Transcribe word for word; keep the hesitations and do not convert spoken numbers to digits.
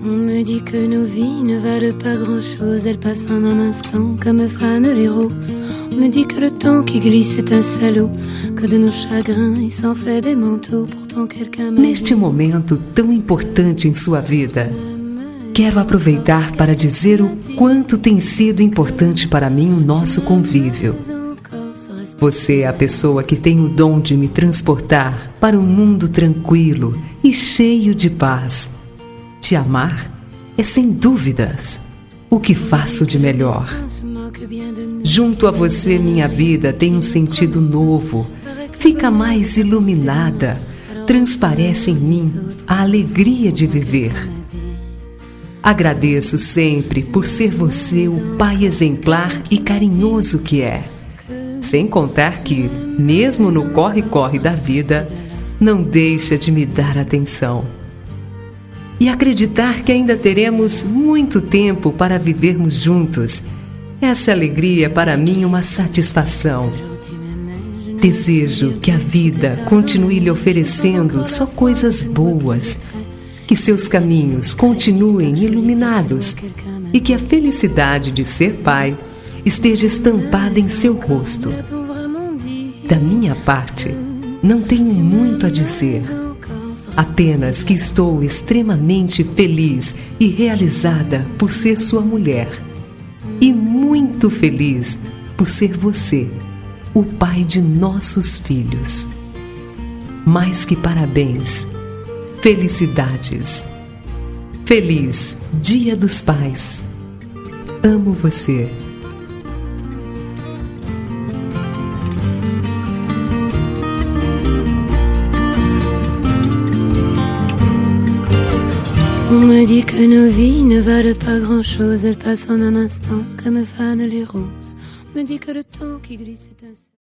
On me dit que nos vies ne valent pas grand-chose, elles passent en un instant comme fanent les roses. On me dit que le temps qui glisse est un salaud, que de nos chagrins il s'en fait des manteaux, pourtant quelqu'un m'a... Neste momento tão importante em sua vida, quero aproveitar para dizer o quanto tem sido importante para mim o nosso convívio. Você é a pessoa que tem o dom de me transportar para um mundo tranquilo e cheio de paz. Te amar é, sem dúvidas, o que faço de melhor. Junto a você, minha vida tem um sentido novo, fica mais iluminada, transparece em mim a alegria de viver. Agradeço sempre por ser você o pai exemplar e carinhoso que é. Sem contar que, mesmo no corre-corre da vida, não deixa de me dar atenção. E acreditar que ainda teremos muito tempo para vivermos juntos. Essa alegria é para mim uma satisfação. Desejo que a vida continue lhe oferecendo só coisas boas, que seus caminhos continuem iluminados e que a felicidade de ser pai esteja estampada em seu rosto. Da minha parte, não tenho muito a dizer. Apenas que estou extremamente feliz e realizada por ser sua mulher. E muito feliz por ser você, o pai de nossos filhos. Mais que parabéns, felicidades. Feliz Dia dos Pais. Amo você. On me dit que nos vies ne valent pas grand-chose, elles passent en un instant comme fanent les roses. On me dit que le temps qui glisse est un...